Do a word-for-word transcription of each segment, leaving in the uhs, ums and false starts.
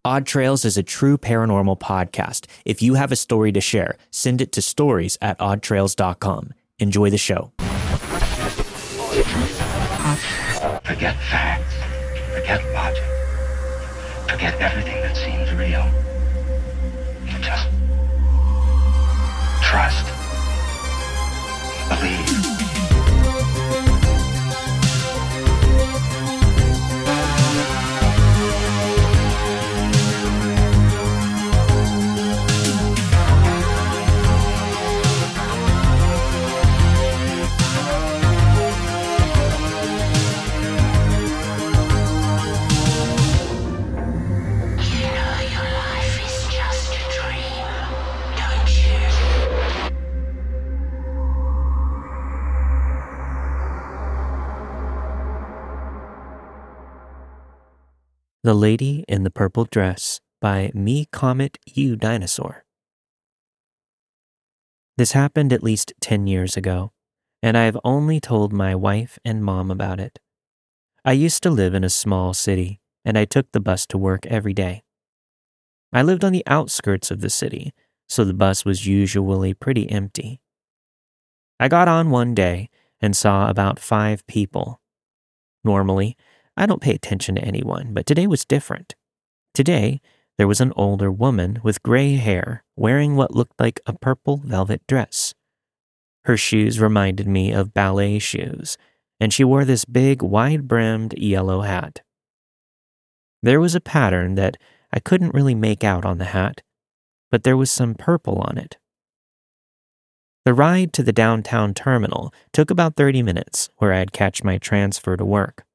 Odd Trails is a true paranormal podcast. If you have a story to share, send it to stories at odd trails dot com. Enjoy the show. Forget facts. Forget logic. Forget everything that seems real. Just trust. Believe. The Lady in the Purple Dress by Me Comet You Dinosaur. This happened at least ten years ago, and I have only told my wife and mom about it. I used to live in a small city, and I took the bus to work every day. I lived on the outskirts of the city, so the bus was usually pretty empty. I got on one day and saw about five people. Normally, I don't pay attention to anyone, but today was different. Today, there was an older woman with gray hair wearing what looked like a purple velvet dress. Her shoes reminded me of ballet shoes, and she wore this big, wide-brimmed yellow hat. There was a pattern that I couldn't really make out on the hat, but there was some purple on it. The ride to the downtown terminal took about thirty minutes, where I'd catch my transfer to work.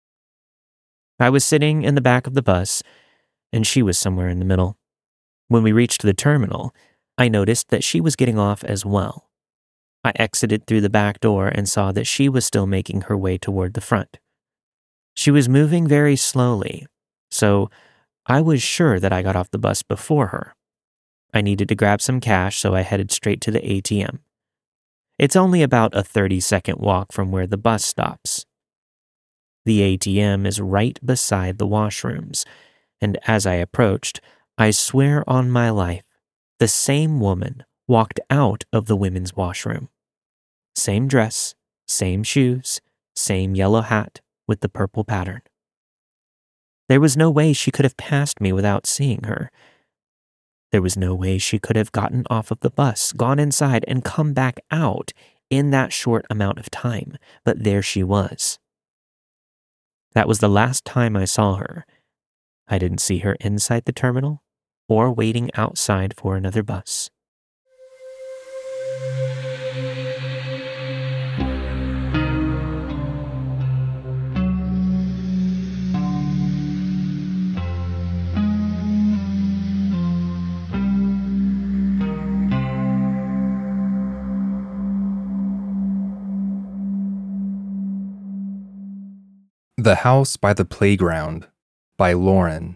I was sitting in the back of the bus, and she was somewhere in the middle. When we reached the terminal, I noticed that she was getting off as well. I exited through the back door and saw that she was still making her way toward the front. She was moving very slowly, so I was sure that I got off the bus before her. I needed to grab some cash, so I headed straight to the A T M. It's only about a thirty-second walk from where the bus stops. The A T M is right beside the washrooms, and as I approached, I swear on my life, the same woman walked out of the women's washroom. Same dress, same shoes, same yellow hat with the purple pattern. There was no way she could have passed me without seeing her. There was no way she could have gotten off of the bus, gone inside, and come back out in that short amount of time, but there she was. That was the last time I saw her. I didn't see her inside the terminal or waiting outside for another bus. The House by the Playground by Lauren.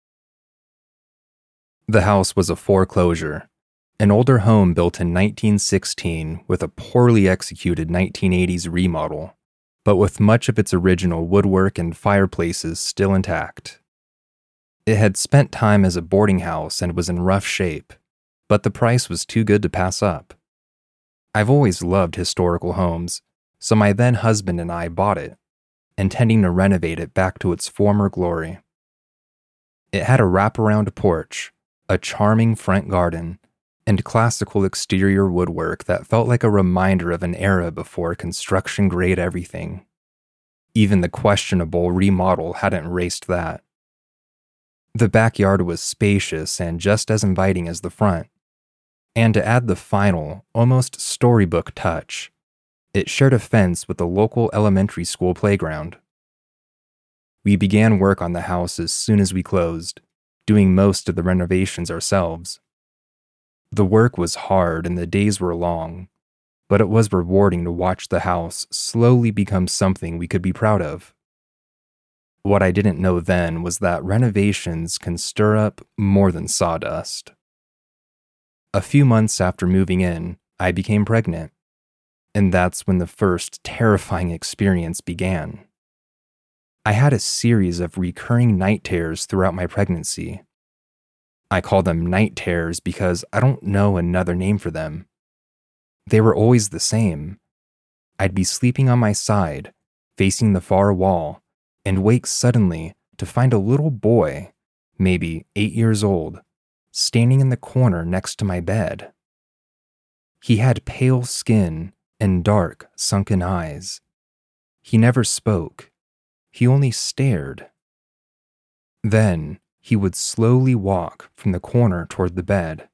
The house was a foreclosure, an older home built in nineteen sixteen with a poorly executed nineteen eighties remodel, but with much of its original woodwork and fireplaces still intact. It had spent time as a boarding house and was in rough shape, but the price was too good to pass up. I've always loved historical homes, so my then husband and I bought it, intending to renovate it back to its former glory. It had a wraparound porch, a charming front garden, and classical exterior woodwork that felt like a reminder of an era before construction-grade everything. Even the questionable remodel hadn't erased that. The backyard was spacious and just as inviting as the front. And to add the final, almost storybook touch, it shared a fence with the local elementary school playground. We began work on the house as soon as we closed, doing most of the renovations ourselves. The work was hard and the days were long, but it was rewarding to watch the house slowly become something we could be proud of. What I didn't know then was that renovations can stir up more than sawdust. A few months after moving in, I became pregnant. And that's when the first terrifying experience began. I had a series of recurring night terrors throughout my pregnancy, I call them night terrors because I don't know another name for them. They were always the same. I'd be sleeping on my side, facing the far wall, and wake suddenly to find a little boy, maybe eight years old, standing in the corner next to my bed. He had pale skin and dark, sunken eyes. He never spoke. He only stared. Then he would slowly walk from the corner toward the bed.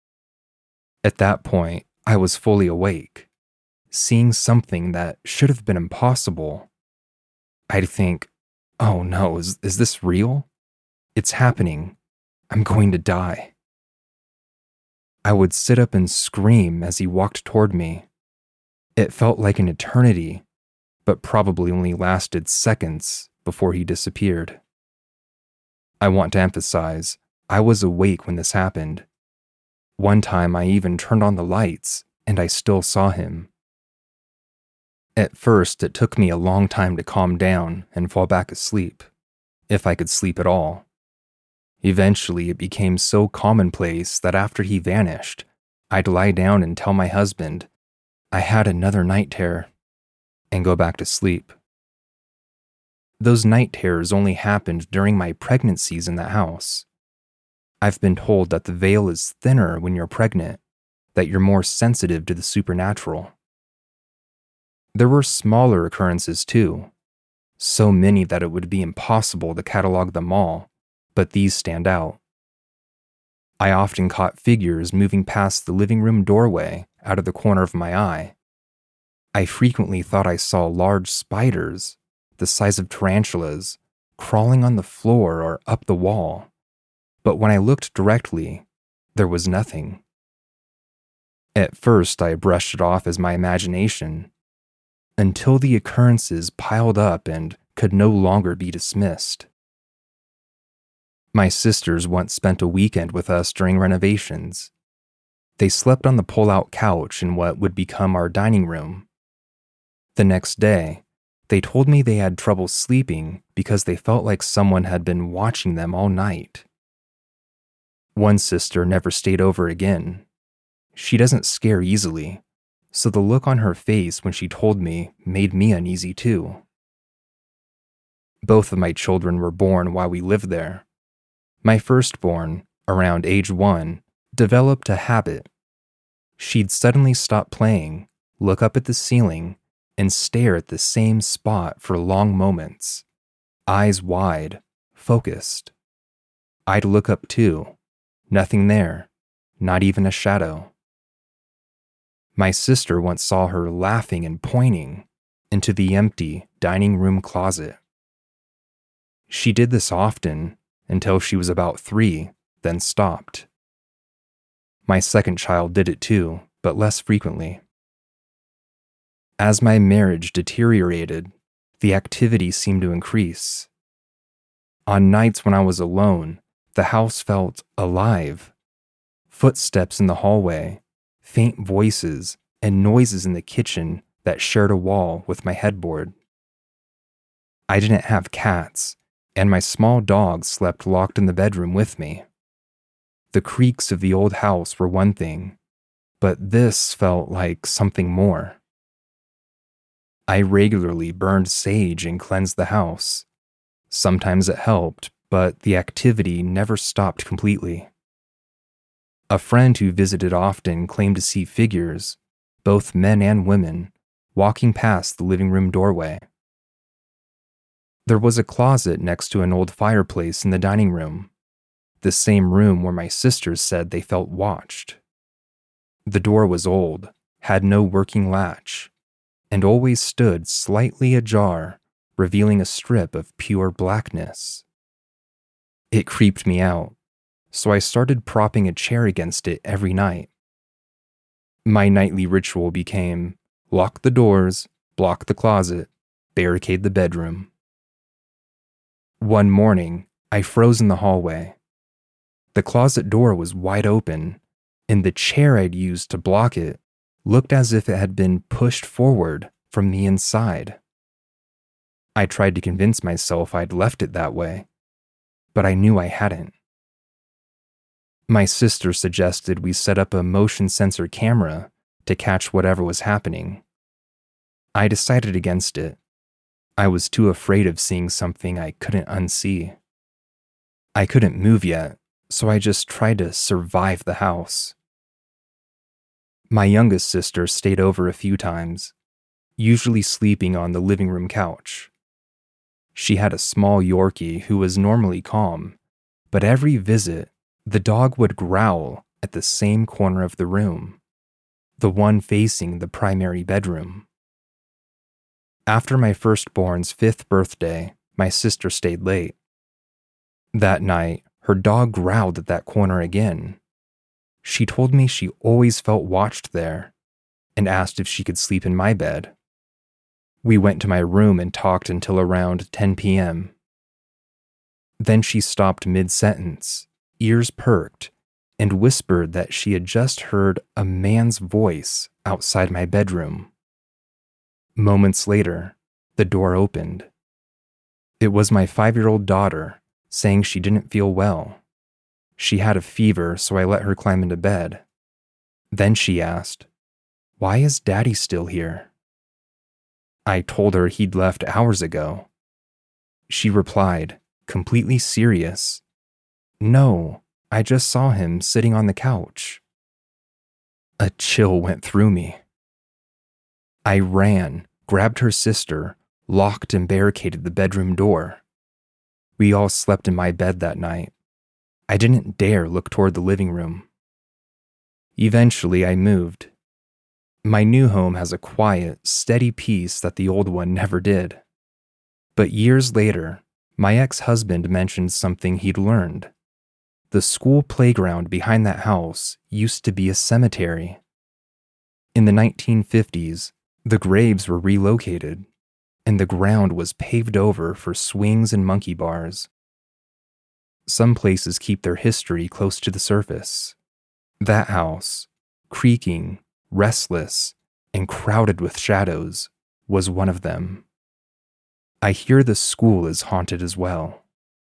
At that point, I was fully awake, seeing something that should have been impossible. I'd think, oh no, is, is this real? It's happening. I'm going to die. I would sit up and scream as he walked toward me. It felt like an eternity, but probably only lasted seconds before he disappeared. I want to emphasize, I was awake when this happened. One time I even turned on the lights, and I still saw him. At first, it took me a long time to calm down and fall back asleep, if I could sleep at all. Eventually, it became so commonplace that after he vanished, I'd lie down and tell my husband, I had another night terror, and go back to sleep. Those night terrors only happened during my pregnancies in the house. I've been told that the veil is thinner when you're pregnant, that you're more sensitive to the supernatural. There were smaller occurrences too, so many that it would be impossible to catalog them all, but these stand out. I often caught figures moving past the living room doorway out of the corner of my eye. I frequently thought I saw large spiders, the size of tarantulas, crawling on the floor or up the wall, but when I looked directly, there was nothing. At first, I brushed it off as my imagination, until the occurrences piled up and could no longer be dismissed. My sisters once spent a weekend with us during renovations. They slept on the pull-out couch in what would become our dining room. The next day, they told me they had trouble sleeping because they felt like someone had been watching them all night. One sister never stayed over again. She doesn't scare easily, so the look on her face when she told me made me uneasy too. Both of my children were born while we lived there. My firstborn, around age one, developed a habit. She'd suddenly stop playing, look up at the ceiling, and stare at the same spot for long moments, eyes wide, focused. I'd look up too. Nothing there, not even a shadow. My sister once saw her laughing and pointing into the empty dining room closet. She did this often until she was about three, then stopped. My second child did it too, but less frequently. As my marriage deteriorated, the activity seemed to increase. On nights when I was alone, the house felt alive. Footsteps in the hallway, faint voices, and noises in the kitchen that shared a wall with my headboard. I didn't have cats, and my small dog slept locked in the bedroom with me. The creaks of the old house were one thing, but this felt like something more. I regularly burned sage and cleansed the house. Sometimes it helped, but the activity never stopped completely. A friend who visited often claimed to see figures, both men and women, walking past the living room doorway. There was a closet next to an old fireplace in the dining room, the same room where my sisters said they felt watched. The door was old, had no working latch, and always stood slightly ajar, revealing a strip of pure blackness. It creeped me out, so I started propping a chair against it every night. My nightly ritual became lock the doors, block the closet, barricade the bedroom. One morning, I froze in the hallway. The closet door was wide open, and the chair I'd used to block it looked as if it had been pushed forward from the inside. I tried to convince myself I'd left it that way, but I knew I hadn't. My sister suggested we set up a motion sensor camera to catch whatever was happening. I decided against it. I was too afraid of seeing something I couldn't unsee. I couldn't move yet, so I just tried to survive the house. My youngest sister stayed over a few times, usually sleeping on the living room couch. She had a small Yorkie who was normally calm, but every visit, the dog would growl at the same corner of the room, the one facing the primary bedroom. After my firstborn's fifth birthday, my sister stayed late. That night, her dog growled at that corner again. She told me she always felt watched there and asked if she could sleep in my bed. We went to my room and talked until around ten p.m. Then she stopped mid-sentence, ears perked, and whispered that she had just heard a man's voice outside my bedroom. Moments later, the door opened. It was my five-year-old daughter saying she didn't feel well. She had a fever, so I let her climb into bed. Then she asked, "Why is Daddy still here?" I told her he'd left hours ago. She replied, completely serious, "No, I just saw him sitting on the couch." A chill went through me. I ran, grabbed her sister, locked and barricaded the bedroom door. We all slept in my bed that night. I didn't dare look toward the living room. Eventually, I moved. My new home has a quiet, steady peace that the old one never did. But years later, my ex-husband mentioned something he'd learned. The school playground behind that house used to be a cemetery. In the nineteen fifties, the graves were relocated, and the ground was paved over for swings and monkey bars. Some places keep their history close to the surface. That house, creaking, restless, and crowded with shadows, was one of them. I hear the school is haunted as well.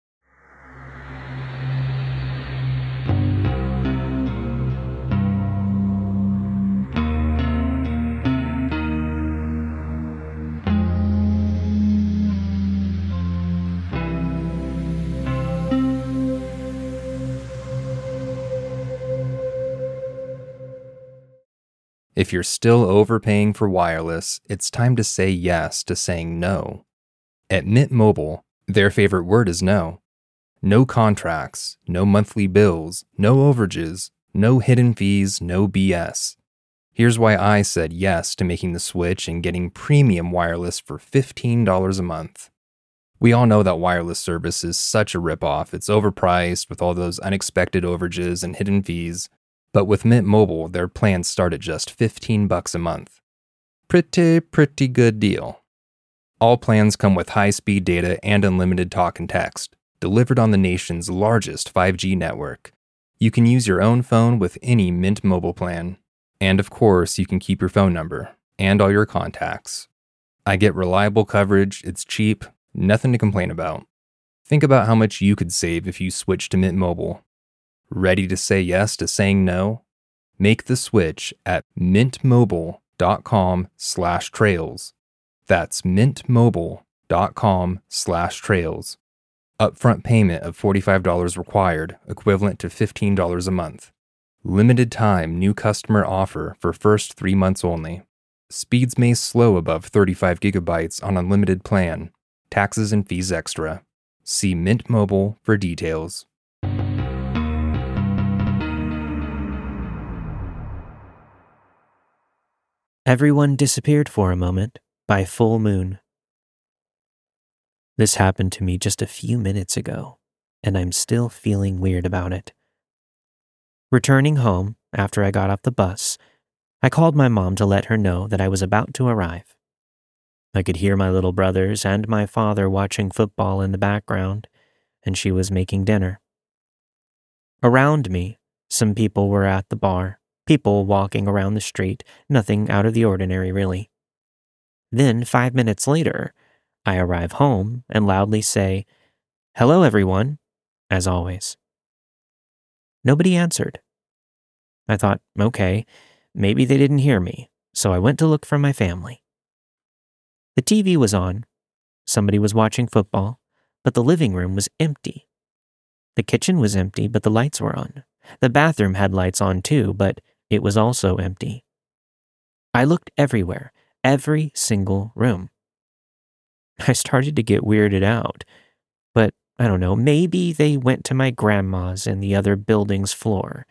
If you're still overpaying for wireless, it's time to say yes to saying no. At Mint Mobile, their favorite word is no. No contracts, no monthly bills, no overages, no hidden fees, no B S. Here's why I said yes to making the switch and getting premium wireless for fifteen dollars a month. We all know that wireless service is such a ripoff. It's overpriced with all those unexpected overages and hidden fees. But with Mint Mobile, their plans start at just fifteen bucks a month. Pretty, pretty good deal. All plans come with high-speed data and unlimited talk and text, delivered on the nation's largest five G network. You can use your own phone with any Mint Mobile plan. And of course, you can keep your phone number and all your contacts. I get reliable coverage, it's cheap, nothing to complain about. Think about how much you could save if you switched to Mint Mobile. Ready to say yes to saying no? Make the switch at mintmobile.com slash trails. That's mintmobile.com slash trails. Upfront payment of forty-five dollars required, equivalent to fifteen dollars a month. Limited time new customer offer for first three months only. Speeds may slow above thirty-five gigabytes on unlimited plan. Taxes and fees extra. See Mint Mobile for details. Everyone Disappeared for a Moment by Full Moon. This happened to me just a few minutes ago, and I'm still feeling weird about it. Returning home after I got off the bus, I called my mom to let her know that I was about to arrive. I could hear my little brothers and my father watching football in the background, and she was making dinner. Around me, some people were at the bar. People walking around the street, nothing out of the ordinary, really. Then, five minutes later, I arrive home and loudly say, "Hello, everyone," as always. Nobody answered. I thought, okay, maybe they didn't hear me, so I went to look for my family. The T V was on. Somebody was watching football, but the living room was empty. The kitchen was empty, but the lights were on. The bathroom had lights on too, but it was also empty. I looked everywhere, every single room. I started to get weirded out, but I don't know, maybe they went to my grandma's in the other building's floor.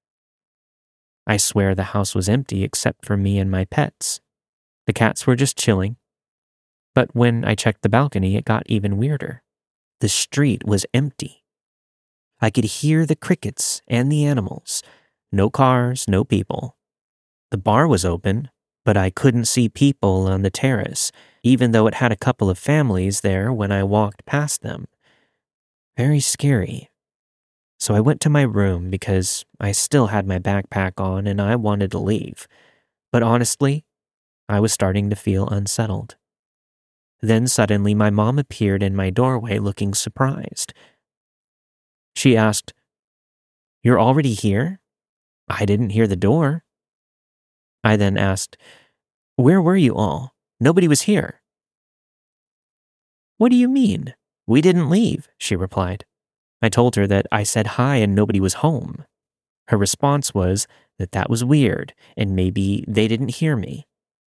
I swear the house was empty except for me and my pets. The cats were just chilling. But when I checked the balcony, it got even weirder. The street was empty. I could hear the crickets and the animals. No cars, no people. The bar was open, but I couldn't see people on the terrace, even though it had a couple of families there when I walked past them. Very scary. So I went to my room because I still had my backpack on and I wanted to leave. But honestly, I was starting to feel unsettled. Then suddenly my mom appeared in my doorway looking surprised. She asked, "You're already here? I didn't hear the door." I then asked, "Where were you all? Nobody was here." "What do you mean? We didn't leave," she replied. I told her that I said hi and nobody was home. Her response was that that was weird and maybe they didn't hear me.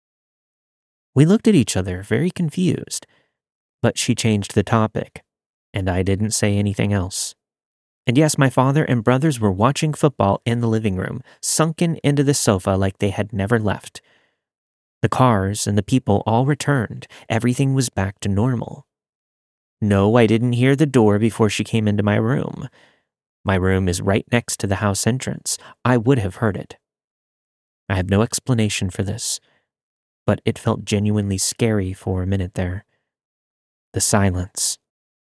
We looked at each other, very confused, but she changed the topic, and I didn't say anything else. And yes, my father and brothers were watching football in the living room, sunken into the sofa like they had never left. The cars and the people all returned. Everything was back to normal. No, I didn't hear the door before she came into my room. My room is right next to the house entrance. I would have heard it. I have no explanation for this, but it felt genuinely scary for a minute there. The silence.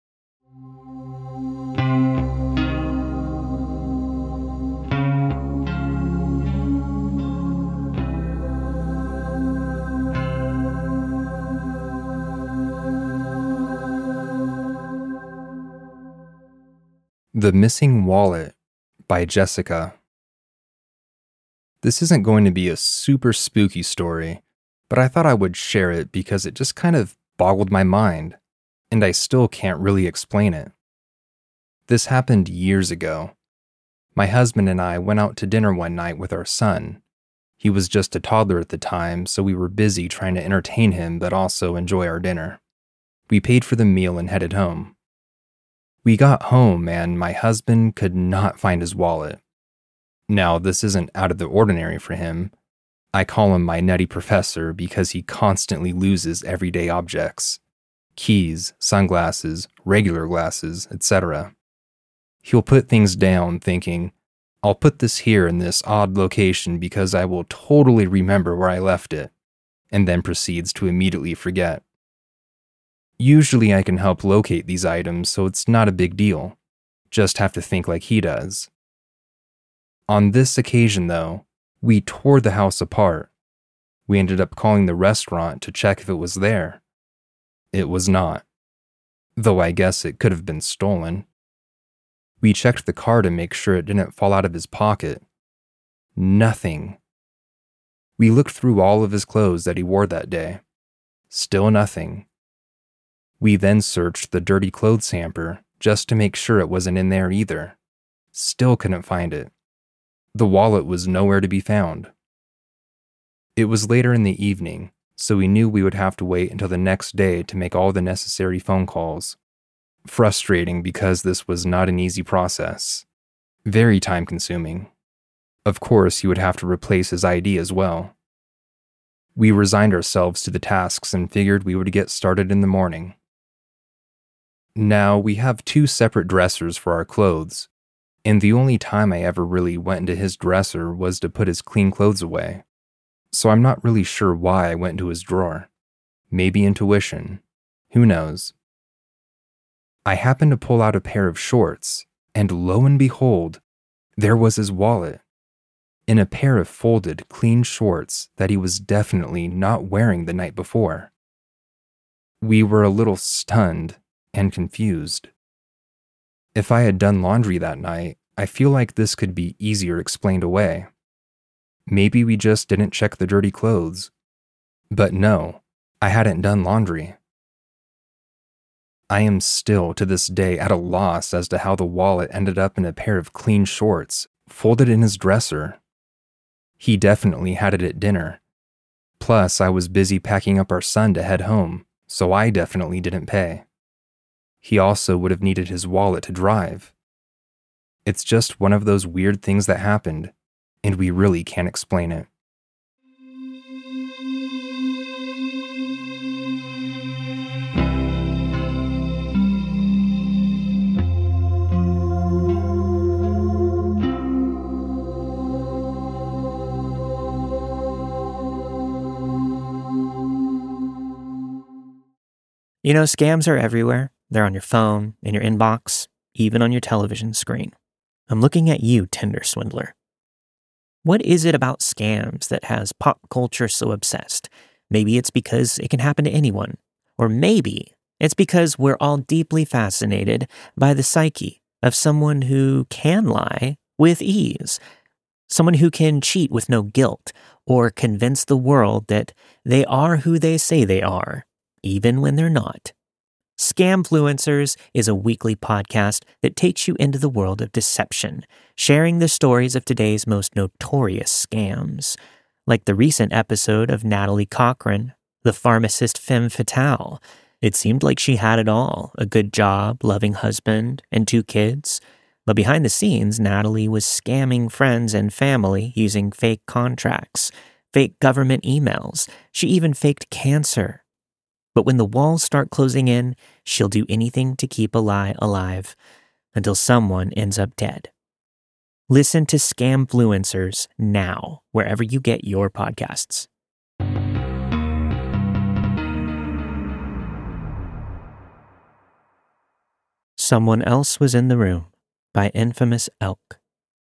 The Missing Wallet by Jessica. This isn't going to be a super spooky story, but I thought I would share it because it just kind of boggled my mind, and I still can't really explain it. This happened years ago. My husband and I went out to dinner one night with our son. He was just a toddler at the time, so we were busy trying to entertain him but also enjoy our dinner. We paid for the meal and headed home. We got home and my husband could not find his wallet. Now, this isn't out of the ordinary for him. I call him my nutty professor because he constantly loses everyday objects. Keys, sunglasses, regular glasses, et cetera. He'll put things down thinking, I'll put this here in this odd location because I will totally remember where I left it, and then proceeds to immediately forget. Usually I can help locate these items, so it's not a big deal. Just have to think like he does. On this occasion, though, we tore the house apart. We ended up calling the restaurant to check if it was there. It was not. Though I guess it could have been stolen. We checked the car to make sure it didn't fall out of his pocket. Nothing. We looked through all of his clothes that he wore that day. Still nothing. We then searched the dirty clothes hamper just to make sure it wasn't in there either. Still couldn't find it. The wallet was nowhere to be found. It was later in the evening, so we knew we would have to wait until the next day to make all the necessary phone calls. Frustrating because this was not an easy process. Very time-consuming. Of course, he would have to replace his I D as well. We resigned ourselves to the tasks and figured we would get started in the morning. Now, we have two separate dressers for our clothes, and the only time I ever really went into his dresser was to put his clean clothes away. So I'm not really sure why I went into his drawer. Maybe intuition. Who knows? I happened to pull out a pair of shorts, and lo and behold, there was his wallet. In a pair of folded, clean shorts that he was definitely not wearing the night before. We were a little stunned and confused. If I had done laundry that night, I feel like this could be easier explained away. Maybe we just didn't check the dirty clothes. But no, I hadn't done laundry. I am still, to this day, at a loss as to how the wallet ended up in a pair of clean shorts, folded in his dresser. He definitely had it at dinner. Plus, I was busy packing up our son to head home, so I definitely didn't pay. He also would have needed his wallet to drive. It's just one of those weird things that happened, and we really can't explain it. You know, scams are everywhere. They're on your phone, in your inbox, even on your television screen. I'm looking at you, Tinder swindler. What is it about scams that has pop culture so obsessed? Maybe it's because it can happen to anyone. Or maybe it's because we're all deeply fascinated by the psyche of someone who can lie with ease. Someone who can cheat with no guilt or convince the world that they are who they say they are, even when they're not. Scamfluencers is a weekly podcast that takes you into the world of deception, sharing the stories of today's most notorious scams, like the recent episode of Natalie Cochran, the pharmacist femme fatale. It seemed like she had it all, a good job, loving husband, and two kids. But behind the scenes, Natalie was scamming friends and family using fake contracts, fake government emails. She even faked cancer. But when the walls start closing in, she'll do anything to keep a lie alive until someone ends up dead. Listen to Scamfluencers now, wherever you get your podcasts. Someone Else Was in the Room by Infamous Elk.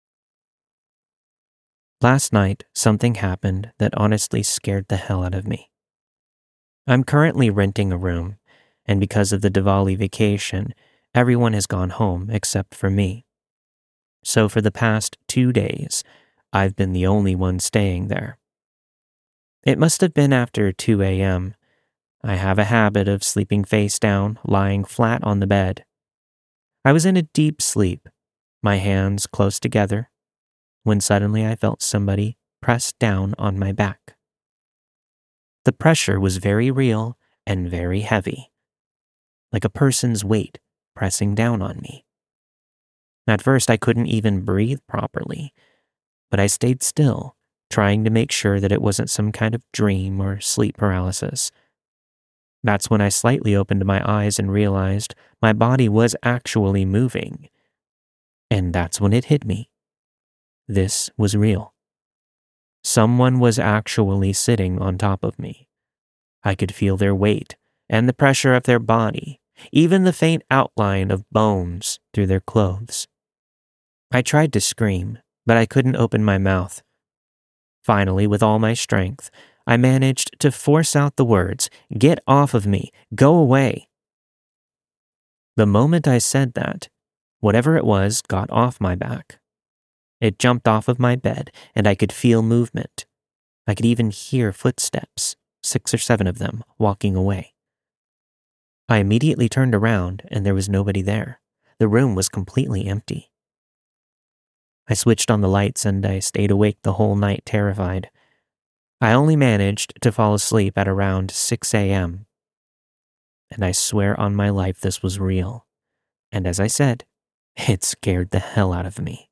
Last night, something happened that honestly scared the hell out of me. I'm currently renting a room, and because of the Diwali vacation, everyone has gone home except for me. So for the past two days, I've been the only one staying there. It must have been after two a.m. I have a habit of sleeping face down, lying flat on the bed. I was in a deep sleep, my hands close together, when suddenly I felt somebody press down on my back. The pressure was very real and very heavy, like a person's weight pressing down on me. At first, I couldn't even breathe properly, but I stayed still, trying to make sure that it wasn't some kind of dream or sleep paralysis. That's when I slightly opened my eyes and realized my body was actually moving. And that's when it hit me. This was real. Someone was actually sitting on top of me. I could feel their weight and the pressure of their body, even the faint outline of bones through their clothes. I tried to scream, but I couldn't open my mouth. Finally, with all my strength, I managed to force out the words, "Get off of me, go away." The moment I said that, whatever it was got off my back. It jumped off of my bed, and I could feel movement. I could even hear footsteps, six or seven of them, walking away. I immediately turned around, and there was nobody there. The room was completely empty. I switched on the lights, and I stayed awake the whole night, terrified. I only managed to fall asleep at around six a.m. And I swear on my life this was real. And as I said, it scared the hell out of me.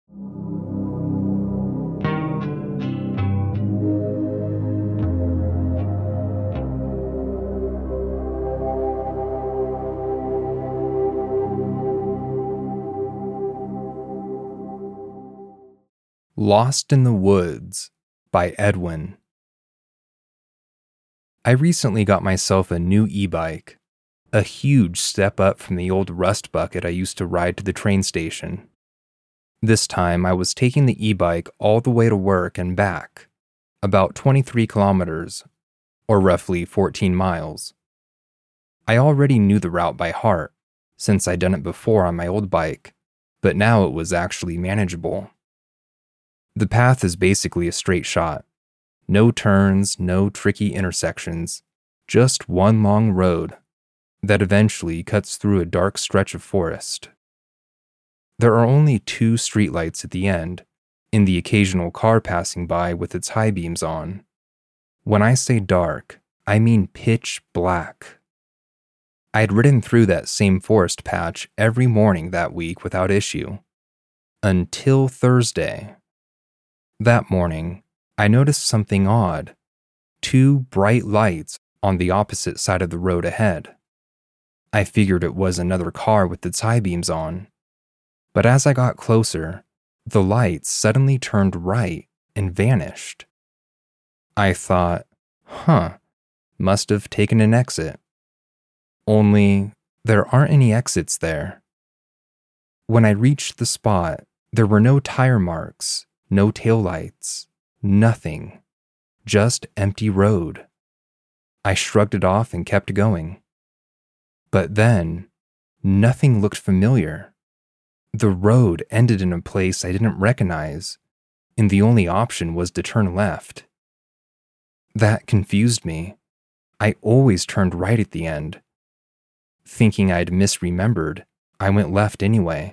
Lost in the Woods by Edwin. I recently got myself a new e-bike, a huge step up from the old rust bucket I used to ride to the train station. This time I was taking the e-bike all the way to work and back, about twenty-three kilometers, or roughly fourteen miles. I already knew the route by heart, since I'd done it before on my old bike, but now it was actually manageable. The path is basically a straight shot. No turns, no tricky intersections, just one long road that eventually cuts through a dark stretch of forest. There are only two streetlights at the end, and the occasional car passing by with its high beams on. When I say dark, I mean pitch black. I had ridden through that same forest patch every morning that week without issue. Until Thursday. That morning, I noticed something odd. Two bright lights on the opposite side of the road ahead. I figured it was another car with its high beams on. But as I got closer, the lights suddenly turned right and vanished. I thought, huh, must have taken an exit. Only, there aren't any exits there. When I reached the spot, there were no tire marks, no taillights, nothing. Just empty road. I shrugged it off and kept going. But then, nothing looked familiar. The road ended in a place I didn't recognize, and the only option was to turn left. That confused me. I always turned right at the end. Thinking I'd misremembered, I went left anyway.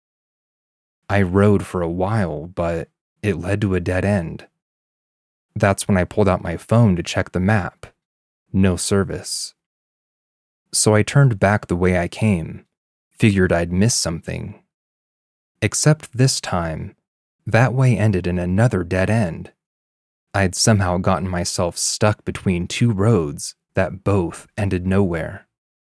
I rode for a while, but it led to a dead end. That's when I pulled out my phone to check the map. No service. So I turned back the way I came, figured I'd missed something. Except this time, that way ended in another dead end. I'd somehow gotten myself stuck between two roads that both ended nowhere.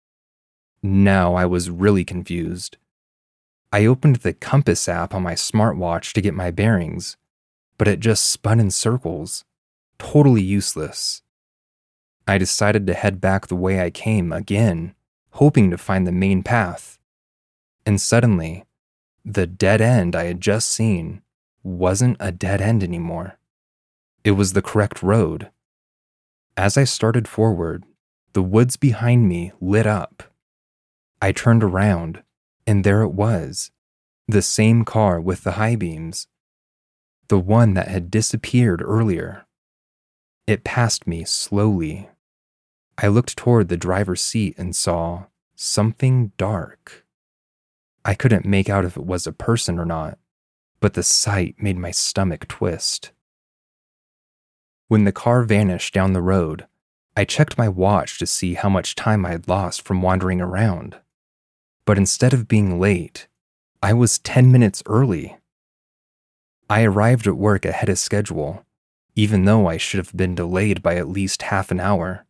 Now I was really confused. I opened the Compass app on my smartwatch to get my bearings, but it just spun in circles, totally useless. I decided to head back the way I came again, hoping to find the main path. And suddenly, the dead end I had just seen wasn't a dead end anymore. It was the correct road. As I started forward, the woods behind me lit up. I turned around, and there it was, the same car with the high beams, the one that had disappeared earlier. It passed me slowly. I looked toward the driver's seat and saw something dark. I couldn't make out if it was a person or not, but the sight made my stomach twist. When the car vanished down the road, I checked my watch to see how much time I had lost from wandering around. But instead of being late, I was ten minutes early. I arrived at work ahead of schedule, even though I should have been delayed by at least half an hour.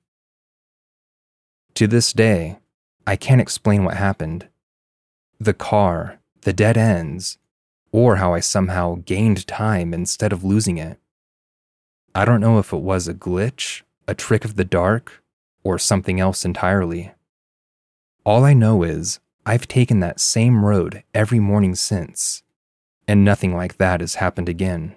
To this day, I can't explain what happened. The car, the dead ends, or how I somehow gained time instead of losing it. I don't know if it was a glitch, a trick of the dark, or something else entirely. All I know is I've taken that same road every morning since, and nothing like that has happened again.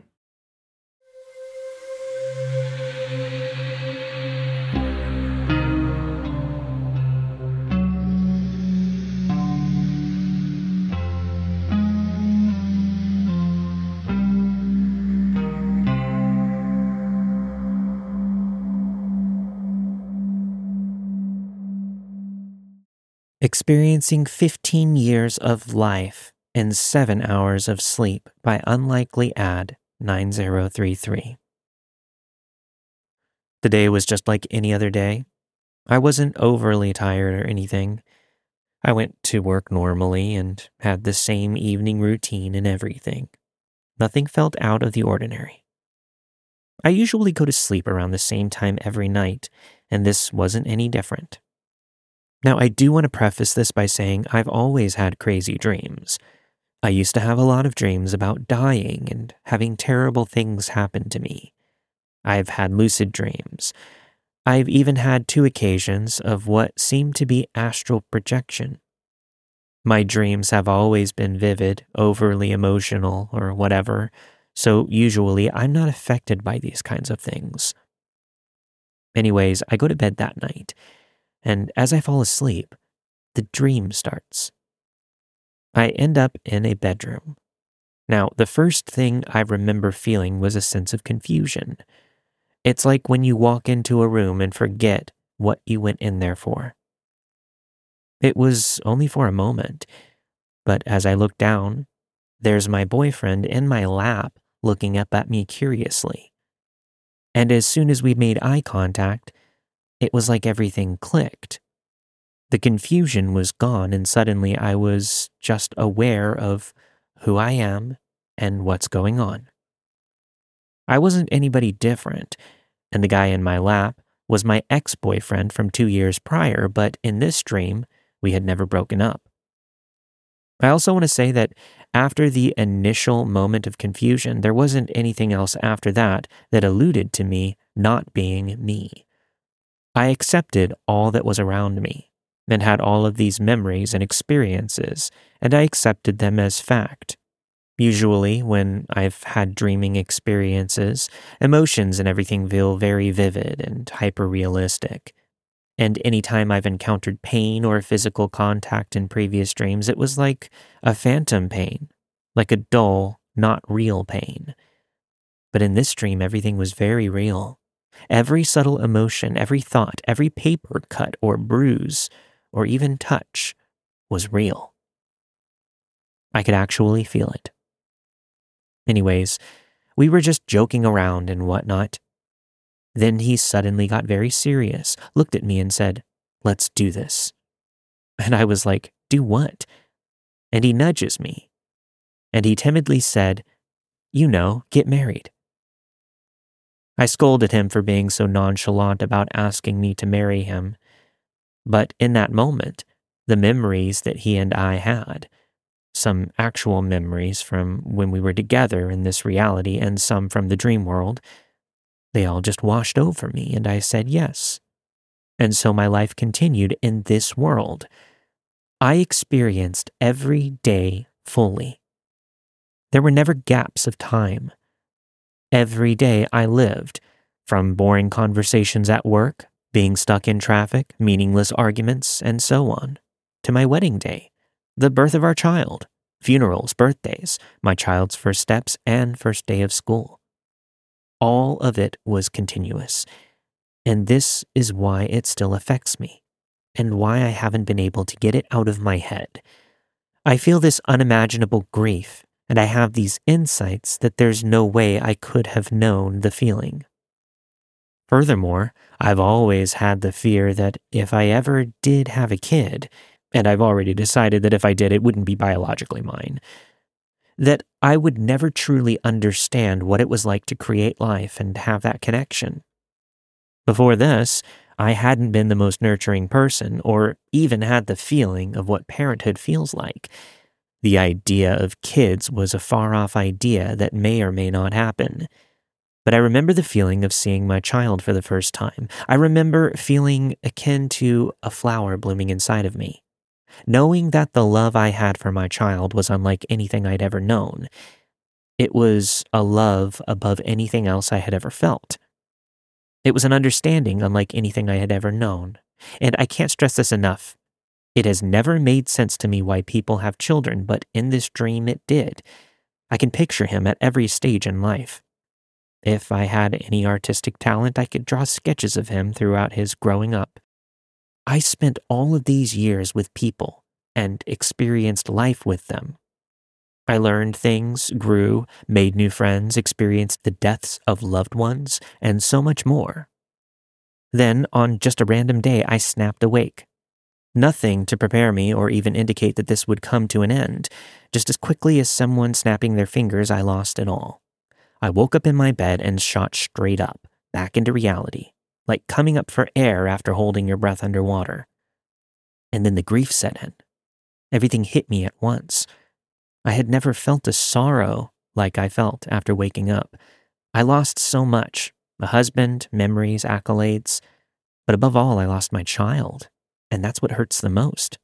Experiencing fifteen years of life and seven hours of sleep by Unlikely Ad nine zero three three. The day was just like any other day. I wasn't overly tired or anything. I went to work normally and had the same evening routine and everything. Nothing felt out of the ordinary. I usually go to sleep around the same time every night, and this wasn't any different. Now, I do want to preface this by saying I've always had crazy dreams. I used to have a lot of dreams about dying and having terrible things happen to me. I've had lucid dreams. I've even had two occasions of what seemed to be astral projection. My dreams have always been vivid, overly emotional, or whatever, so usually I'm not affected by these kinds of things. Anyways, I go to bed that night, and as I fall asleep, the dream starts. I end up in a bedroom. Now, the first thing I remember feeling was a sense of confusion. It's like when you walk into a room and forget what you went in there for. It was only for a moment, but as I look down, there's my boyfriend in my lap looking up at me curiously. And as soon as we made eye contact, it was like everything clicked. The confusion was gone, and suddenly I was just aware of who I am and what's going on. I wasn't anybody different, and the guy in my lap was my ex-boyfriend from two years prior, but in this dream, we had never broken up. I also want to say that after the initial moment of confusion, there wasn't anything else after that that alluded to me not being me. I accepted all that was around me and had all of these memories and experiences, and I accepted them as fact. Usually, when I've had dreaming experiences, emotions and everything feel very vivid and hyper-realistic. And anytime I've encountered pain or physical contact in previous dreams, it was like a phantom pain, like a dull, not real pain. But in this dream, everything was very real. Every subtle emotion, every thought, every paper cut or bruise, or even touch was real. I could actually feel it. Anyways, we were just joking around and whatnot. Then he suddenly got very serious, looked at me and said, "Let's do this." And I was like, "Do what?" And he nudges me. And he timidly said, "You know, get married." I scolded him for being so nonchalant about asking me to marry him. But in that moment, the memories that he and I had, some actual memories from when we were together in this reality and some from the dream world, they all just washed over me, and I said yes. And so my life continued in this world. I experienced every day fully. There were never gaps of time. Every day I lived, from boring conversations at work, being stuck in traffic, meaningless arguments, and so on, to my wedding day, the birth of our child, funerals, birthdays, my child's first steps, and first day of school. All of it was continuous, and this is why it still affects me, and why I haven't been able to get it out of my head. I feel this unimaginable grief, and I have these insights that there's no way I could have known the feeling. Furthermore, I've always had the fear that if I ever did have a kid, and I've already decided that if I did, it wouldn't be biologically mine, that I would never truly understand what it was like to create life and have that connection. Before this, I hadn't been the most nurturing person or even had the feeling of what parenthood feels like. The idea of kids was a far-off idea that may or may not happen. But I remember the feeling of seeing my child for the first time. I remember feeling akin to a flower blooming inside of me. Knowing that the love I had for my child was unlike anything I'd ever known. It was a love above anything else I had ever felt. It was an understanding unlike anything I had ever known. And I can't stress this enough. It has never made sense to me why people have children, but in this dream it did. I can picture him at every stage in life. If I had any artistic talent, I could draw sketches of him throughout his growing up. I spent all of these years with people and experienced life with them. I learned things, grew, made new friends, experienced the deaths of loved ones, and so much more. Then, on just a random day, I snapped awake. Nothing to prepare me or even indicate that this would come to an end. Just as quickly as someone snapping their fingers, I lost it all. I woke up in my bed and shot straight up, back into reality. Like coming up for air after holding your breath underwater. And then the grief set in. Everything hit me at once. I had never felt a sorrow like I felt after waking up. I lost so much, a husband, memories, accolades, but above all, I lost my child, and that's what hurts the most.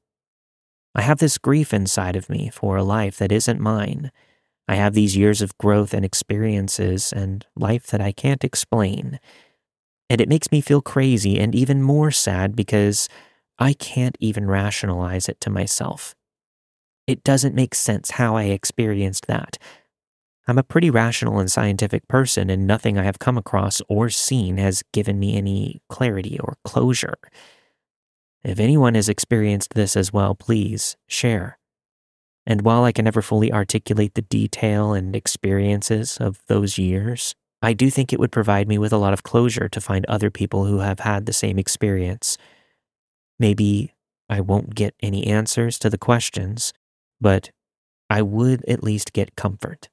I have this grief inside of me for a life that isn't mine. I have these years of growth and experiences and life that I can't explain. And it makes me feel crazy and even more sad because I can't even rationalize it to myself. it doesn't make sense how I experienced that. I'm a pretty rational and scientific person, and nothing I have come across or seen has given me any clarity or closure. If anyone has experienced this as well, please share. And while I can never fully articulate the detail and experiences of those years, I do think it would provide me with a lot of closure to find other people who have had the same experience. Maybe I won't get any answers to the questions, but I would at least get comfort.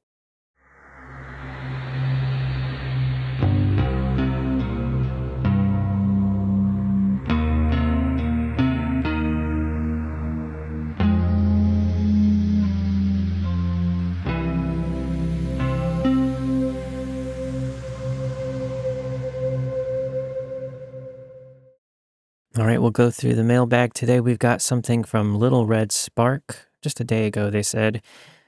All right, we'll go through the mailbag today. We've got something from Little Red Spark. Just a day ago, they said,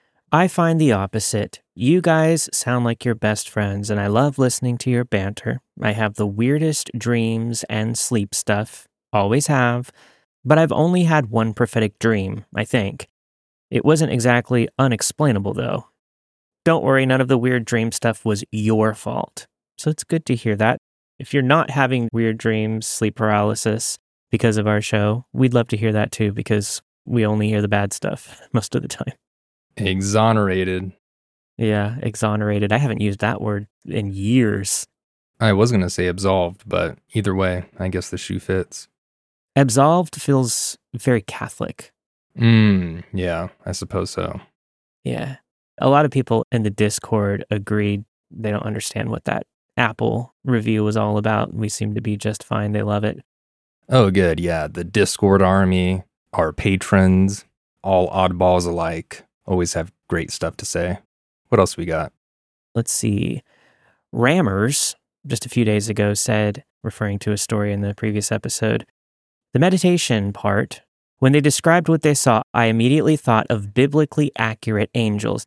I find the opposite. You guys sound like your best friends, and I love listening to your banter. I have the weirdest dreams and sleep stuff, always have, but I've only had one prophetic dream, I think. It wasn't exactly unexplainable, though. Don't worry, none of the weird dream stuff was your fault. So it's good to hear that. If you're not having weird dreams, sleep paralysis because of our show, we'd love to hear that too, because we only hear the bad stuff most of the time. Exonerated. Yeah, exonerated. I haven't used that word in years. I was going to say absolved, but either way, I guess the shoe fits. Absolved feels very Catholic. Mm, yeah, I suppose so. Yeah. A lot of people in the Discord agreed they don't understand what that Apple review was all about. We seem to be just fine. They love it. Oh, good. Yeah. The Discord army, our patrons, all oddballs alike, always have great stuff to say. What else we got? Let's see. Rammers, just a few days ago, said, referring to a story in the previous episode, the meditation part, when they described what they saw, I immediately thought of biblically accurate angels.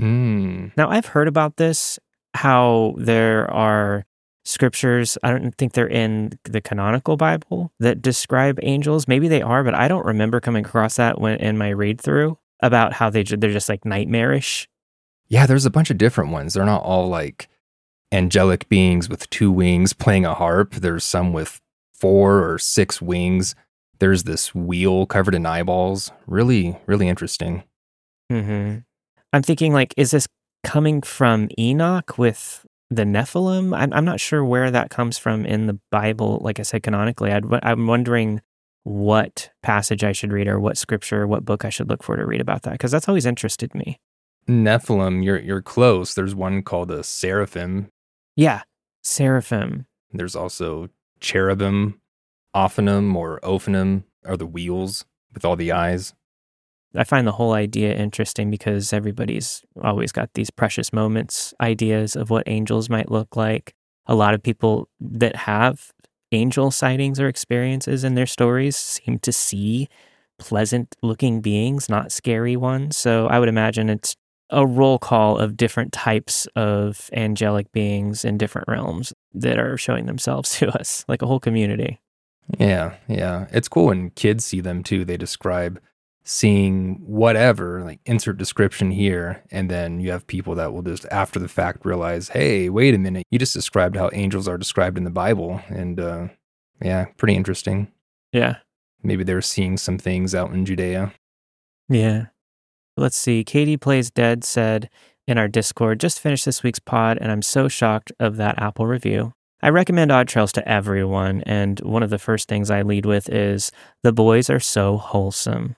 Mm. Now, I've heard about this, how there are scriptures, I don't think they're in the canonical Bible, that describe angels. Maybe they are, but I don't remember coming across that when in my read through about how they, they're just like nightmarish. Yeah, there's a bunch of different ones. They're not all like angelic beings with two wings playing a harp. There's some with four or six wings. There's this wheel covered in eyeballs. Really, really interesting. Mm-hmm. I'm thinking, like, is this coming from Enoch with the Nephilim? I'm, I'm not sure where that comes from in the Bible. Like I said, canonically, I'd, I'm wondering what passage I should read or what scripture, what book I should look for to read about that, because that's always interested me. Nephilim, you're you're close. There's one called a seraphim. Yeah, seraphim. There's also cherubim, ophanim or ophanim are the wheels with all the eyes. I find the whole idea interesting because everybody's always got these precious moments, ideas of what angels might look like. A lot of people that have angel sightings or experiences in their stories seem to see pleasant looking beings, not scary ones. So I would imagine it's a roll call of different types of angelic beings in different realms that are showing themselves to us, like a whole community. Yeah, yeah. It's cool when kids see them too. They describe seeing whatever, like insert description here, and then you have people that will just after the fact realize, hey, wait a minute, you just described how angels are described in the Bible. And uh, yeah, pretty interesting. Yeah. Maybe they're seeing some things out in Judea. Yeah. Let's see. Katie Plays Dead said in our Discord, just finished this week's pod, and I'm so shocked of that Apple review. I recommend Odd Trails to everyone, and one of the first things I lead with is, the boys are so wholesome.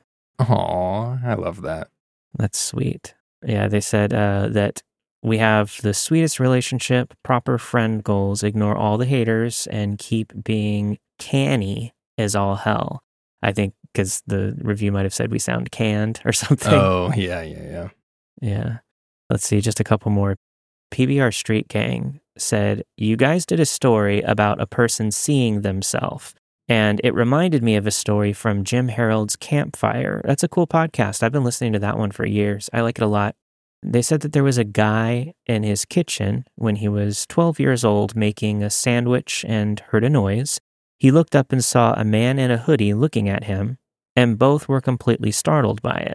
Aw, I love that. That's sweet. Yeah, they said uh, that we have the sweetest relationship, proper friend goals, ignore all the haters, and keep being canny as all hell. I think because the review might have said we sound canned or something. Oh, yeah, yeah, yeah. Yeah. Let's see, just a couple more. P B R Street Gang said, you guys did a story about a person seeing themselves, and it reminded me of a story from Jim Harold's Campfire. That's a cool podcast. I've been listening to that one for years. I like it a lot. They said that there was a guy in his kitchen when he was twelve years old making a sandwich and heard a noise. He looked up and saw a man in a hoodie looking at him, and both were completely startled by it.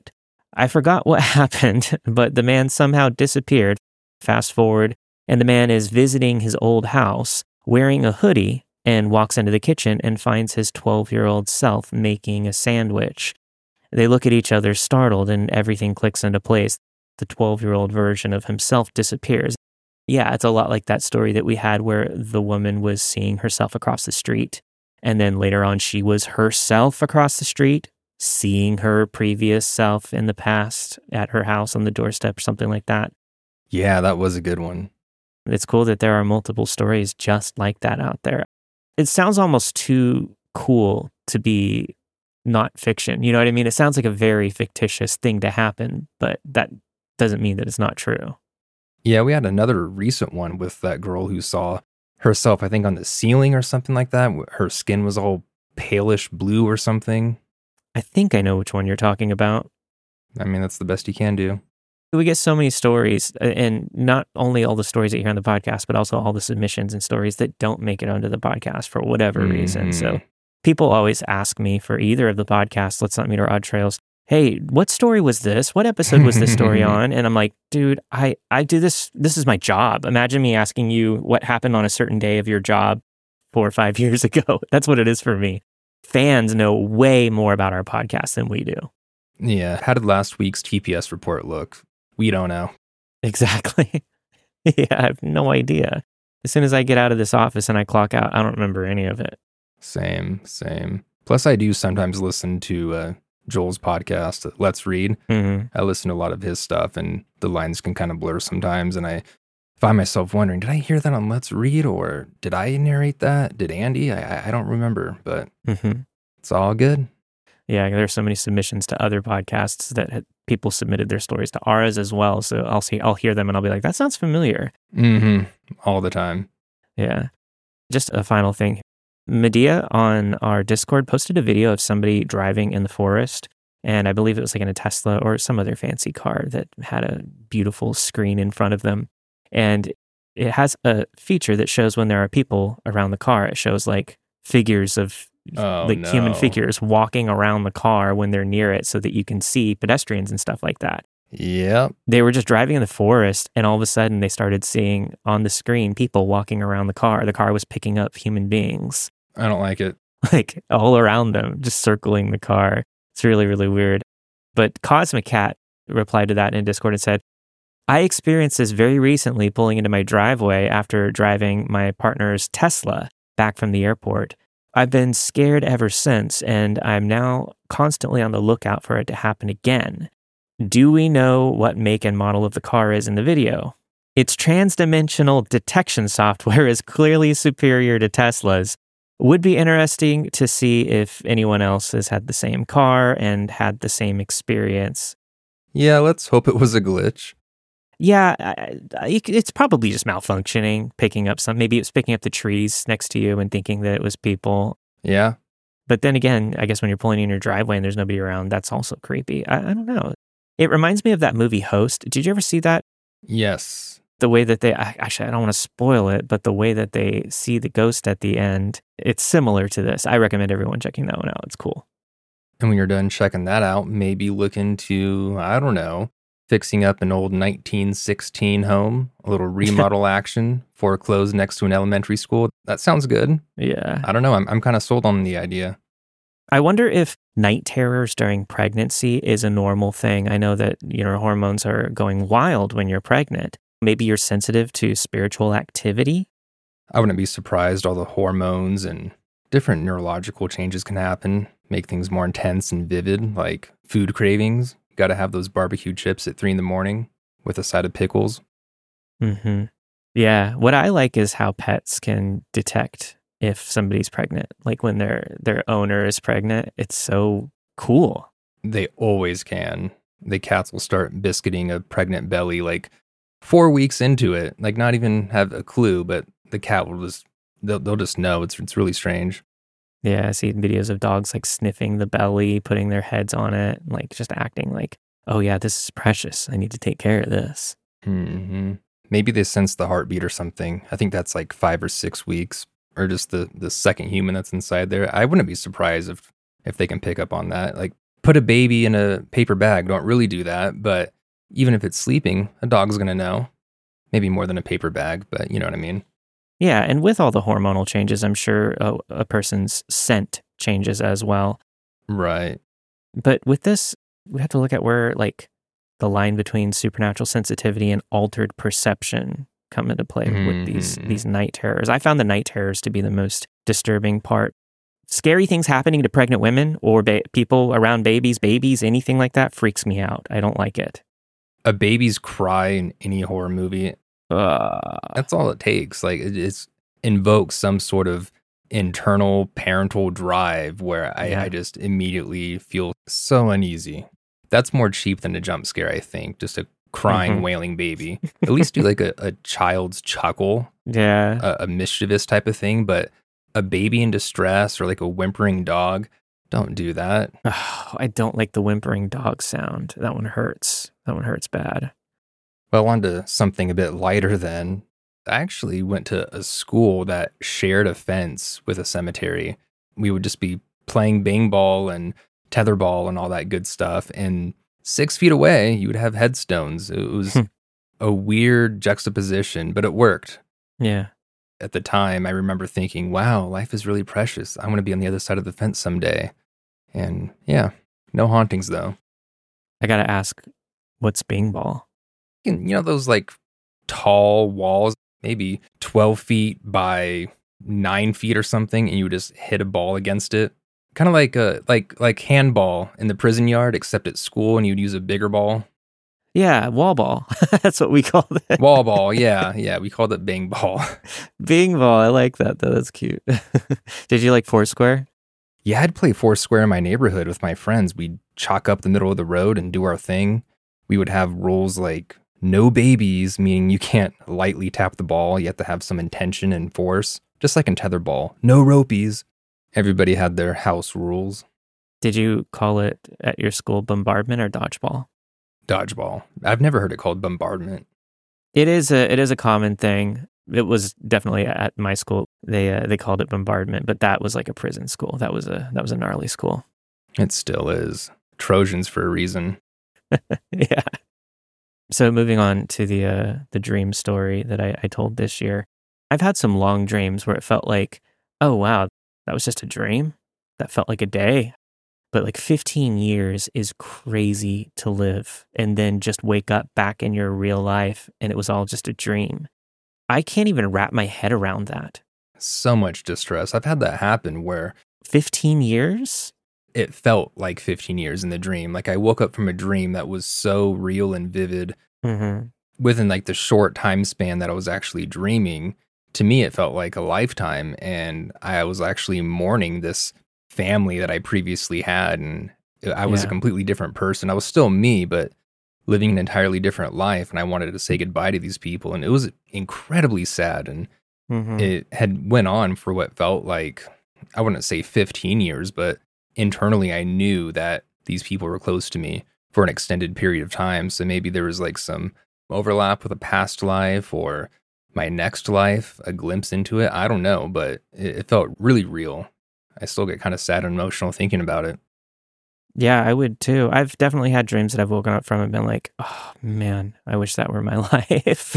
I forgot what happened, but the man somehow disappeared. Fast forward, and the man is visiting his old house wearing a hoodie and walks into the kitchen and finds his twelve-year-old self making a sandwich. They look at each other startled and everything clicks into place. The twelve-year-old version of himself disappears. Yeah, it's a lot like that story that we had where the woman was seeing herself across the street. And then later on, she was herself across the street, seeing her previous self in the past at her house on the doorstep or something like that. Yeah, that was a good one. It's cool that there are multiple stories just like that out there. It sounds almost too cool to be not fiction. You know what I mean? It sounds like a very fictitious thing to happen, but that doesn't mean that it's not true. Yeah, we had another recent one with that girl who saw herself, I think, on the ceiling or something like that. Her skin was all palish blue or something. I think I know which one you're talking about. I mean, that's the best you can do. We get so many stories, and not only all the stories that you hear on the podcast, but also all the submissions and stories that don't make it onto the podcast for whatever mm-hmm. reason. So people always ask me for either of the podcasts, Let's Not Meet or Odd Trails, hey, what story was this? What episode was this story on? And I'm like, dude, I, I do this. This is my job. Imagine me asking you what happened on a certain day of your job four or five years ago. That's what it is for me. Fans know way more about our podcast than we do. Yeah. How did last week's T P S report look? We don't know. Exactly. Yeah, I have no idea. As soon as I get out of this office and I clock out, I don't remember any of it. Same, same. Plus, I do sometimes listen to uh, Joel's podcast, Let's Read. Mm-hmm. I listen to a lot of his stuff, and the lines can kind of blur sometimes. And I find myself wondering, did I hear that on Let's Read, or did I narrate that? Did Andy? I, I don't remember, but mm-hmm. It's all good. Yeah, there's so many submissions to other podcasts that had, people submitted their stories to ours as well. So I'll see, I'll hear them and I'll be like, that sounds familiar. Mm-hmm. All the time. Yeah. Just a final thing. Medea on our Discord posted a video of somebody driving in the forest. And I believe it was like in a Tesla or some other fancy car that had a beautiful screen in front of them. And it has a feature that shows when there are people around the car. It shows like figures of Oh, like no. human figures walking around the car when they're near it so that you can see pedestrians and stuff like that. Yep. They were just driving in the forest and all of a sudden they started seeing on the screen people walking around the car. The car was picking up human beings. I don't like it. Like all around them, just circling the car. It's really, really weird. But Cosmic Cat replied to that in Discord and said, I experienced this very recently pulling into my driveway after driving my partner's Tesla back from the airport. I've been scared ever since, and I'm now constantly on the lookout for it to happen again. Do we know what make and model of the car is in the video? Its transdimensional detection software is clearly superior to Tesla's. Would be interesting to see if anyone else has had the same car and had the same experience. Yeah, let's hope it was a glitch. Yeah, I, I, it's probably just malfunctioning, picking up some, maybe it was picking up the trees next to you and thinking that it was people. Yeah. But then again, I guess when you're pulling in your driveway and there's nobody around, that's also creepy. I, I don't know. It reminds me of that movie Host. Did you ever see that? Yes. The way that they, actually, I don't want to spoil it, but the way that they see the ghost at the end, it's similar to this. I recommend everyone checking that one out. It's cool. And when you're done checking that out, maybe look into, I don't know, fixing up an old nineteen sixteen home, a little remodel action, foreclosed next to an elementary school. That sounds good. Yeah. I don't know. I'm I'm kind of sold on the idea. I wonder if night terrors during pregnancy is a normal thing. I know that your hormones are going wild when you're pregnant. Maybe you're sensitive to spiritual activity. I wouldn't be surprised. All the hormones and different neurological changes can happen, make things more intense and vivid, like food cravings. Got to have those barbecue chips at three in the morning with a side of pickles. Mm-hmm. Yeah. What I like is how pets can detect if somebody's pregnant. Like when their their owner is pregnant, it's so cool. They always can. The cats will start biscuiting a pregnant belly like four weeks into it. Like not even have a clue, but the cat will just, they'll, they'll just know. It's it's really strange. Yeah, I see videos of dogs like sniffing the belly, putting their heads on it, like just acting like, oh yeah, this is precious. I need to take care of this. Mm-hmm. Maybe they sense the heartbeat or something. I think that's like five or six weeks, or just the, the second human that's inside there. I wouldn't be surprised if, if they can pick up on that. Like put a baby in a paper bag. Don't really do that. But even if it's sleeping, a dog's going to know. Maybe more than a paper bag, but you know what I mean? Yeah, and with all the hormonal changes, I'm sure a, a person's scent changes as well. Right. But with this, we have to look at where, like, the line between supernatural sensitivity and altered perception come into play mm-hmm. with these these night terrors. I found the night terrors to be the most disturbing part. Scary things happening to pregnant women or ba- people around babies, babies, anything like that freaks me out. I don't like it. A baby's cry in any horror movie, uh, that's all it takes. Like, it it's, invokes some sort of internal parental drive where I, yeah. I just immediately feel so uneasy. That's more cheap than a jump scare, I think. Just a crying, mm-hmm. wailing baby. At least do like a, a child's chuckle. Yeah. A, a mischievous type of thing. But a baby in distress or like a whimpering dog, don't do that. Oh, I don't like the whimpering dog sound. That one hurts. That one hurts bad. Well, on to something a bit lighter then. I actually went to a school that shared a fence with a cemetery. We would just be playing bang ball and tetherball and all that good stuff. And six feet away, you would have headstones. It was a weird juxtaposition, but it worked. Yeah. At the time, I remember thinking, wow, life is really precious. I want to be on the other side of the fence someday. And yeah, no hauntings though. I got to ask, what's bang ball? You know, those like tall walls, maybe twelve feet by nine feet or something, and you would just hit a ball against it. Kind of like a like like handball in the prison yard, except at school, and you'd use a bigger ball. Yeah, wall ball. That's what we called it. Wall ball, yeah, yeah. We called it bang ball. Bang ball, I like that though. That's cute. Did you like Foursquare? Yeah, I'd play Foursquare in my neighborhood with my friends. We'd chalk up the middle of the road and do our thing. We would have rules like no babies, meaning you can't lightly tap the ball. You have to have some intention and force, just like in tetherball. No ropies. Everybody had their house rules. Did you call it at your school bombardment or dodgeball? Dodgeball. I've never heard it called bombardment. It is a it is a common thing. It was definitely at my school. They uh, they called it bombardment, but that was like a prison school. That was a that was a gnarly school. It still is. Trojans for a reason. Yeah. So moving on to the uh, the dream story that I, I told this year. I've had some long dreams where it felt like, oh wow, that was just a dream. That felt like a day. But like fifteen years is crazy to live and then just wake up back in your real life and it was all just a dream. I can't even wrap my head around that. So much distress. I've had that happen where fifteen years? It felt like fifteen years in the dream. Like I woke up from a dream that was so real and vivid mm-hmm. within like the short time span that I was actually dreaming. To me, it felt like a lifetime. And I was actually mourning this family that I previously had. And I was Yeah. a completely different person. I was still me, but living an entirely different life. And I wanted to say goodbye to these people. And it was incredibly sad. And Mm-hmm. it had went on for what felt like, I wouldn't say fifteen years, but internally I knew that these people were close to me for an extended period of time. So maybe there was like some overlap with a past life or my next life, a glimpse into it. I don't know, but it, it felt really real. I still get kind of sad and emotional thinking about it. Yeah, I would too. I've definitely had dreams that I've woken up from and been like, oh man, I wish that were my life.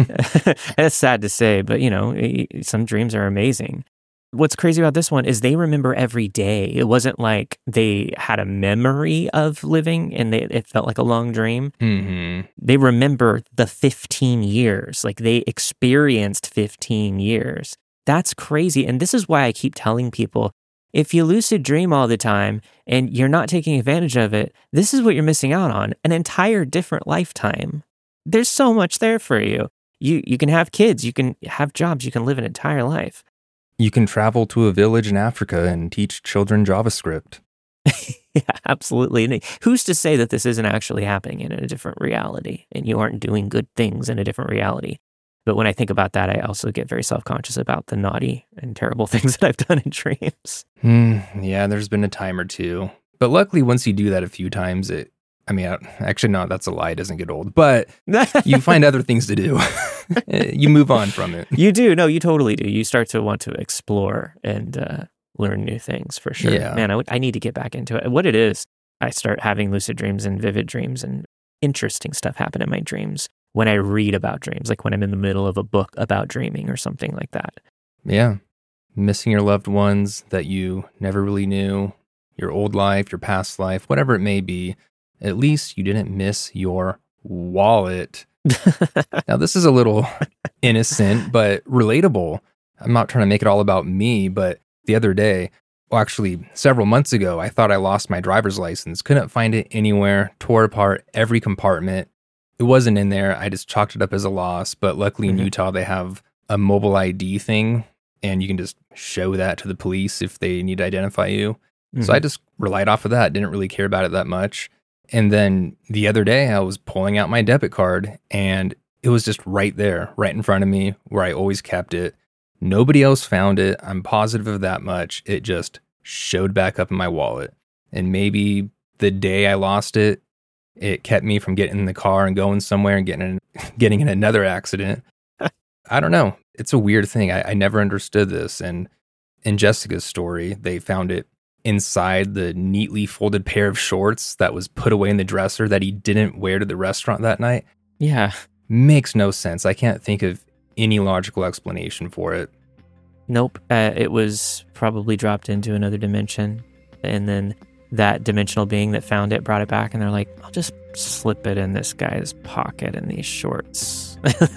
It's sad to say, but you know, some dreams are amazing. What's crazy about this one is they remember every day. It wasn't like they had a memory of living and they, it felt like a long dream. Mm-hmm. They remember the fifteen years, like they experienced fifteen years. That's crazy. And this is why I keep telling people, if you lucid dream all the time and you're not taking advantage of it, this is what you're missing out on, an entire different lifetime. There's so much there for you. You you can have kids, you can have jobs, you can live an entire life. You can travel to a village in Africa and teach children JavaScript. Yeah, absolutely. And who's to say that this isn't actually happening in a different reality and you aren't doing good things in a different reality? But when I think about that, I also get very self-conscious about the naughty and terrible things that I've done in dreams. Mm, yeah, there's been a time or two. But luckily, once you do that a few times, it, I mean, actually, no, that's a lie. It doesn't get old. But you find other things to do. You move on from it. You do. No, you totally do. You start to want to explore and uh, learn new things for sure. Yeah. Man, I, w- I need to get back into it. What it is, I start having lucid dreams and vivid dreams, and interesting stuff happen in my dreams when I read about dreams, like when I'm in the middle of a book about dreaming or something like that. Yeah. Missing your loved ones that you never really knew, your old life, your past life, whatever it may be. At least you didn't miss your wallet. Now, this is a little innocent, but relatable. I'm not trying to make it all about me, but the other day, well, actually several months ago, I thought I lost my driver's license. Couldn't find it anywhere, tore apart every compartment. It wasn't in there. I just chalked it up as a loss. But luckily in mm-hmm. Utah, they have a mobile I D thing, and you can just show that to the police if they need to identify you. Mm-hmm. So I just relied off of that. Didn't really care about it that much. And then the other day I was pulling out my debit card and it was just right there, right in front of me where I always kept it. Nobody else found it. I'm positive of that much. It just showed back up in my wallet. And maybe the day I lost it, it kept me from getting in the car and going somewhere and getting in, getting in another accident. I don't know. It's a weird thing. I, I never understood this. And in Jessica's story, they found it inside the neatly folded pair of shorts that was put away in the dresser that he didn't wear to the restaurant that night. Yeah. Makes no sense. I can't think of any logical explanation for it. Nope. Uh, it was probably dropped into another dimension. And then that dimensional being that found it brought it back, and they're like, I'll just slip it in this guy's pocket in these shorts.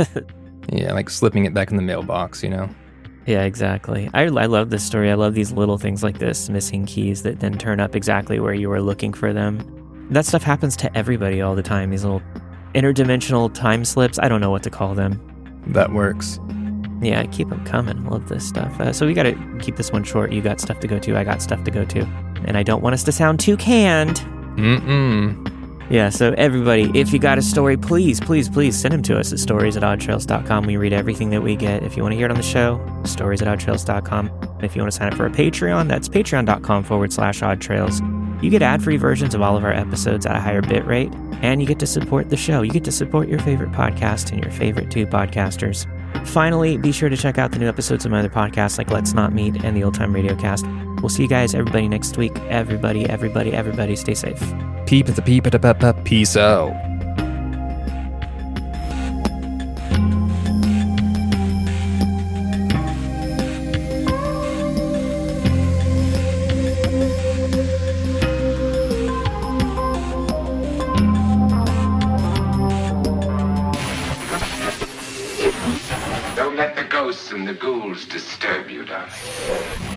Yeah, like slipping it back in the mailbox, you know? Yeah, exactly. I, I love this story. I love these little things like this, missing keys that then turn up exactly where you were looking for them. That stuff happens to everybody all the time, these little interdimensional time slips. I don't know what to call them. That works. Yeah, keep them coming. Love this stuff. Uh, so we got to keep this one short. You got stuff to go to. I got stuff to go to. And I don't want us to sound too canned. Mm-mm. Yeah, so everybody, if you got a story, please, please, please send them to us at stories at odd trails dot com. We read everything that we get. If you want to hear it on the show, stories at odd trails dot com. And if you want to sign up for a Patreon, that's patreon.com forward slash odd trails. You get ad-free versions of all of our episodes at a higher bit rate, and you get to support the show. You get to support your favorite podcast and your favorite two podcasters. Finally, be sure to check out the new episodes of my other podcasts like Let's Not Meet and the Old Time Radio Cast. We'll see you guys, everybody, next week. Everybody, everybody, everybody, stay safe. Peep at the peep at the peace out. Don't let the ghosts and the ghouls disturb you, darling.